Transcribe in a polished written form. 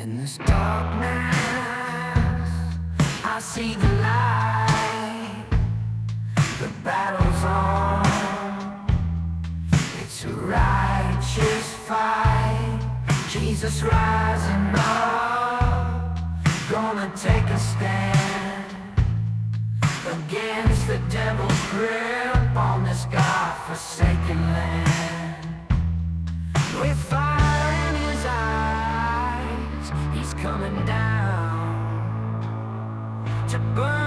In this darkness, I see the light. The battle's on. It's a righteous fight. Jesus rising up, gonna take a stand against the devil's grip on this God-forsaken land. With fire in his eyes, he's coming down to burn